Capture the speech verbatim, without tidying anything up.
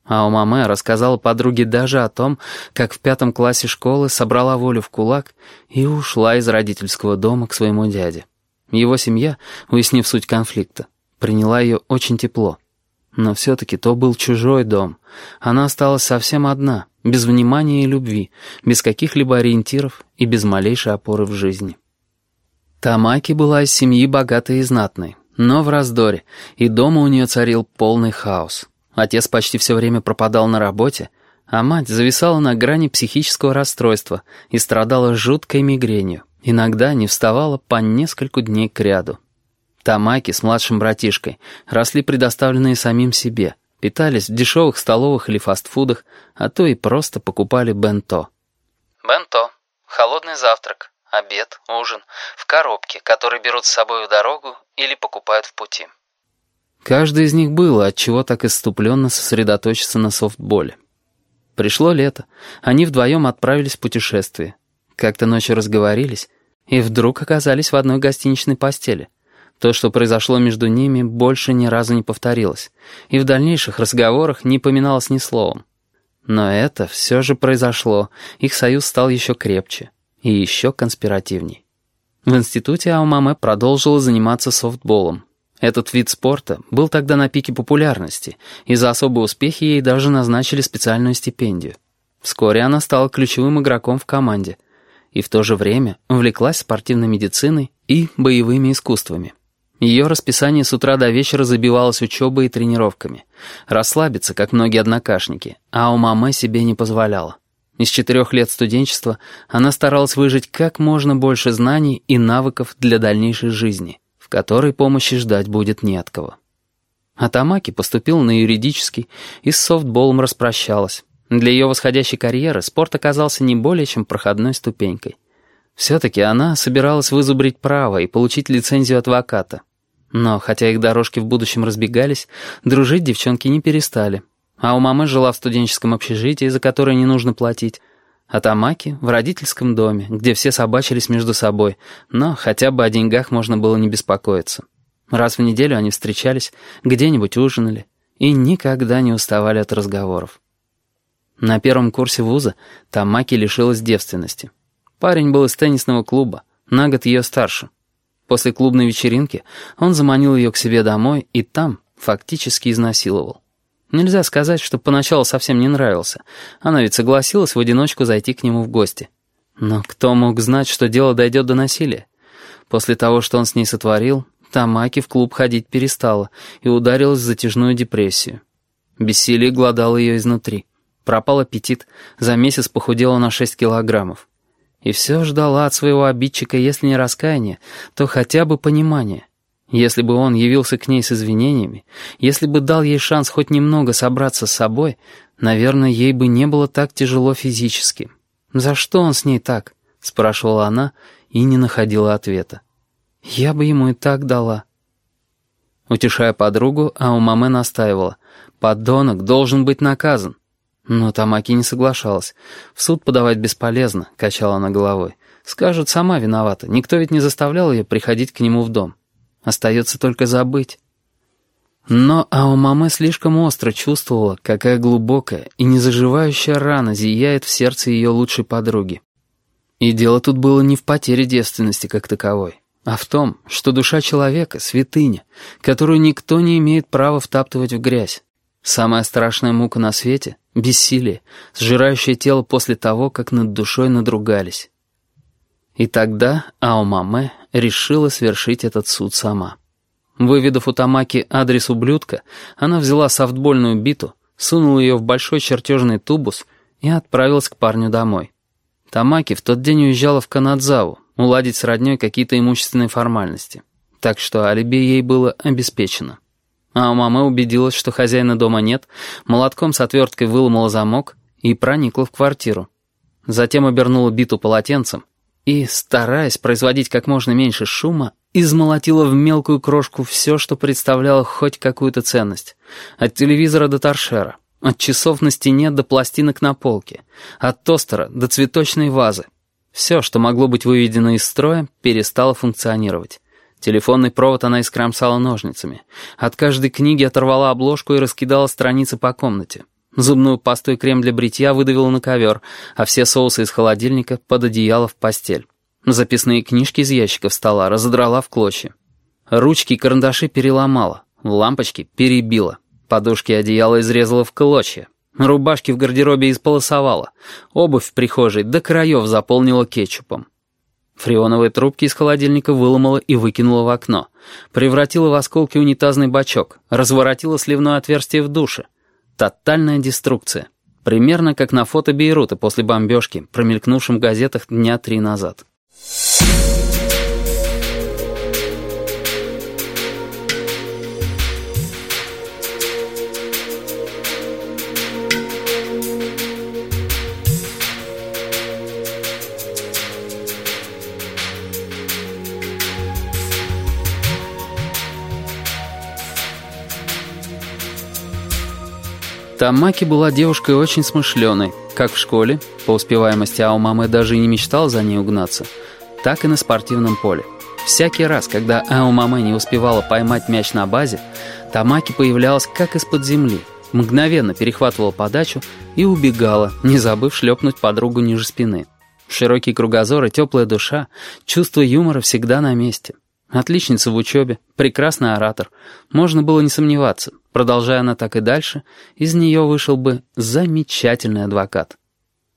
А у мамы рассказала подруге даже о том, как в пятом классе школы собрала волю в кулак и ушла из родительского дома к своему дяде. Его семья, уяснив суть конфликта, приняла ее очень тепло. Но все-таки то был чужой дом. Она осталась совсем одна, без внимания и любви, без каких-либо ориентиров и без малейшей опоры в жизни. Тамаки была из семьи богатой и знатной, но в раздоре, и дома у нее царил полный хаос. Отец почти все время пропадал на работе, а мать зависала на грани психического расстройства и страдала жуткой мигренью. Иногда не вставала по нескольку дней кряду. Тамаки с младшим братишкой росли предоставленные самим себе, питались в дешевых столовых или фастфудах, а то и просто покупали бенто. Бенто – холодный завтрак, обед, ужин, в коробке, который берут с собой в дорогу или покупают в пути. Каждый из них было отчего так исступленно сосредоточиться на софтболе. Пришло лето, они вдвоем отправились в путешествие. Как-то ночью разговорились, и вдруг оказались в одной гостиничной постели. То, что произошло между ними, больше ни разу не повторилось, и в дальнейших разговорах не поминалось ни словом. Но это все же произошло, их союз стал еще крепче и еще конспиративней. В институте Аомаме продолжила заниматься софтболом. Этот вид спорта был тогда на пике популярности, и за особые успехи ей даже назначили специальную стипендию. Вскоре она стала ключевым игроком в команде, и в то же время увлеклась спортивной медициной и боевыми искусствами. Ее расписание с утра до вечера забивалось учебой и тренировками. Расслабиться, как многие однокашники, Аомаме себе не позволяла. Из четырех лет студенчества она старалась выжать как можно больше знаний и навыков для дальнейшей жизни, в которой помощи ждать будет не от кого. А Тамаки поступила на юридический и с софтболом распрощалась. Для ее восходящей карьеры спорт оказался не более чем проходной ступенькой. Все-таки она собиралась вызубрить право и получить лицензию адвоката. Но, хотя их дорожки в будущем разбегались, дружить девчонки не перестали. А у мамы жила в студенческом общежитии, за которое не нужно платить, а Тамаки в родительском доме, где все собачились между собой, но хотя бы о деньгах можно было не беспокоиться. Раз в неделю они встречались, где-нибудь ужинали и никогда не уставали от разговоров. На первом курсе вуза Тамаки лишилась девственности. Парень был из теннисного клуба, на год ее старше. После клубной вечеринки он заманил ее к себе домой и там фактически изнасиловал. Нельзя сказать, что поначалу совсем не нравился. Она ведь согласилась в одиночку зайти к нему в гости. Но кто мог знать, что дело дойдет до насилия? После того, что он с ней сотворил, Тамаки в клуб ходить перестала и ударилась в затяжную депрессию. Бессилие глодало ее изнутри. Пропал аппетит, за месяц похудела на шесть килограммов. И все ждала от своего обидчика, если не раскаяния, то хотя бы понимания. Если бы он явился к ней с извинениями, если бы дал ей шанс хоть немного собраться с собой, наверное, ей бы не было так тяжело физически. «За что он с ней так?» — спрашивала она и не находила ответа. «Я бы ему и так дала». Утешая подругу, Аомаме настаивала: «Подонок должен быть наказан». Но Тамаки не соглашалась. «В суд подавать бесполезно», — качала она головой. «Скажут, сама виновата. Никто ведь не заставлял ее приходить к нему в дом. Остается только забыть». Но Аомаме слишком остро чувствовала, какая глубокая и незаживающая рана зияет в сердце ее лучшей подруги. И дело тут было не в потере девственности как таковой, а в том, что душа человека — святыня, которую никто не имеет права втаптывать в грязь. Самая страшная мука на свете — бессилие, сжирающее тело после того, как над душой надругались. И тогда Аомаме решила свершить этот суд сама. Выведав у Тамаки адрес ублюдка, она взяла софтбольную биту, сунула ее в большой чертежный тубус и отправилась к парню домой. Тамаки в тот день уезжала в Канадзаву уладить с родней какие-то имущественные формальности, так что алиби ей было обеспечено. Аомаме убедилась, что хозяина дома нет, молотком с отверткой выломала замок и проникла в квартиру. Затем обернула биту полотенцем и, стараясь производить как можно меньше шума, измолотила в мелкую крошку все, что представляло хоть какую-то ценность. От телевизора до торшера, от часов на стене до пластинок на полке, от тостера до цветочной вазы. Все, что могло быть выведено из строя, перестало функционировать. Телефонный провод она искромсала ножницами. От каждой книги оторвала обложку и раскидала страницы по комнате. Зубную пасту и крем для бритья выдавила на ковер, а все соусы из холодильника под одеяло в постель. Записные книжки из ящиков стола разодрала в клочья. Ручки и карандаши переломала, лампочки перебила, подушки и одеяло изрезала в клочья, рубашки в гардеробе исполосовала, обувь в прихожей до краев заполнила кетчупом. Фреоновые трубки из холодильника выломала и выкинула в окно, превратила в осколки унитазный бачок, разворотила сливное отверстие в душе. Тотальная деструкция. Примерно как на фото Бейрута после бомбежки, промелькнувшем в газетах дня три назад. Тамаки была девушкой очень смышленой, как в школе, по успеваемости Аомаме даже и не мечтал за ней угнаться, так и на спортивном поле. Всякий раз, когда Аомаме не успевала поймать мяч на базе, Тамаки появлялась как из-под земли, мгновенно перехватывала подачу и убегала, не забыв шлепнуть подругу ниже спины. Широкий кругозор и теплая душа, чувство юмора всегда на месте. Отличница в учебе, прекрасный оратор. Можно было не сомневаться. Продолжая она так и дальше, из нее вышел бы замечательный адвокат.